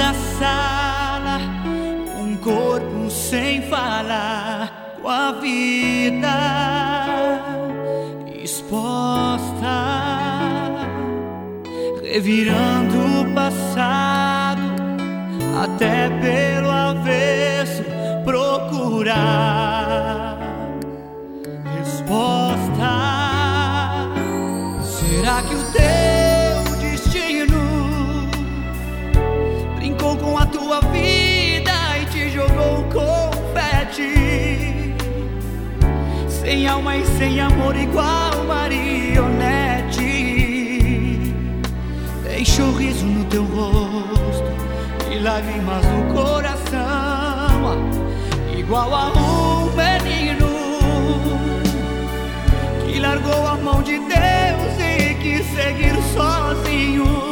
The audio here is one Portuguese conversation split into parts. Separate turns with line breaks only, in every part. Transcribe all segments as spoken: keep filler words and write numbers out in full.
da sala, um corpo sem falar, com a vida exposta, revirando o passado até pelo avesso, procurar resposta. Será que o teu destino brincou com a tua vida e te jogou confete, sem alma e sem amor, igual marionete? Deixou riso no teu rosto e lágrimas no coração, igual a um menino que largou a mão de Deus e quis seguir sozinho.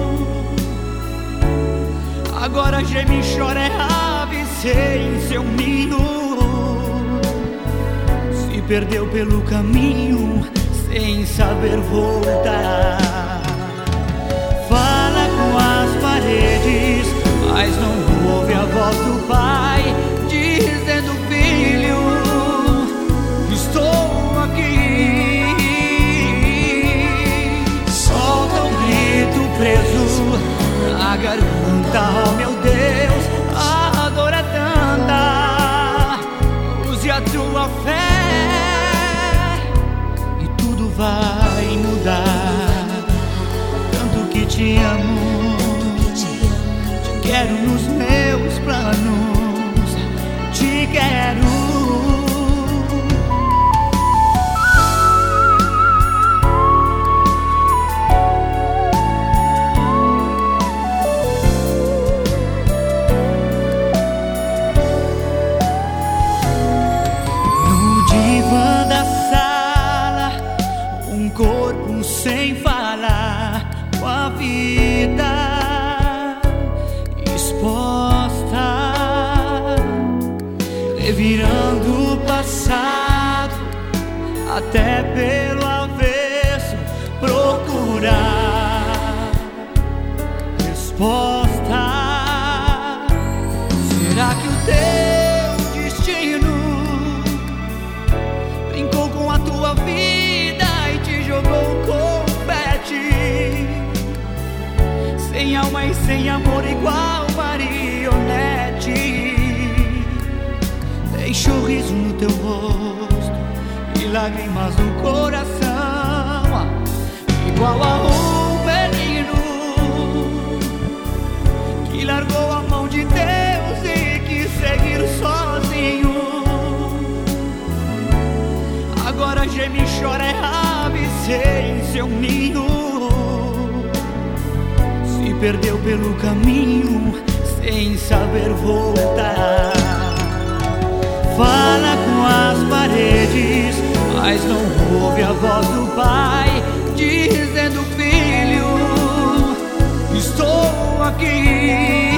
Agora geme e chora, é ave sem seu ninho, se perdeu pelo caminho sem saber voltar. Fala com as paredes, mas não ouve a voz do pai dizendo: filho, estou aqui. Solta um grito preso na garganta, oh meu Deus, a dor é tanta. Use a tua fé e tudo vai mudar. Tanto que te amo, te quero nos meus planos, te quero. Corpo sem falar, com a vida exposta, revirando o passado até pelo avesso, procurar resposta. Será que o teu destino brincou com a tua vida, jogou confete, sem alma e sem amor, igual marionete? Deixou riso no teu rosto e lágrimas no coração, igual a um menino que largou a mão de Deus e quis seguir sozinho. Agora geme e chora, é ave sem seu ninho, se perdeu pelo caminho sem saber voltar. Fala com as paredes, mas não ouve a voz do pai dizendo: filho, estou aqui.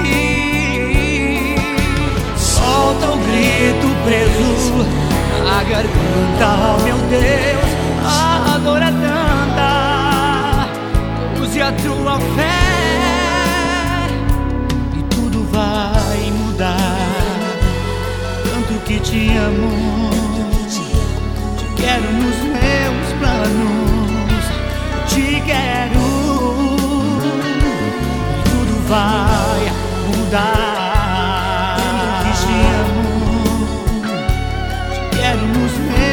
Solta o grito preso na garganta, oh meu Deus, a dor é tanta. Use a tua fé e tudo vai mudar. Tanto que te amo, te quero nos meus planos, te quero, e tudo vai mudar. Tanto que te amo, te quero nos meus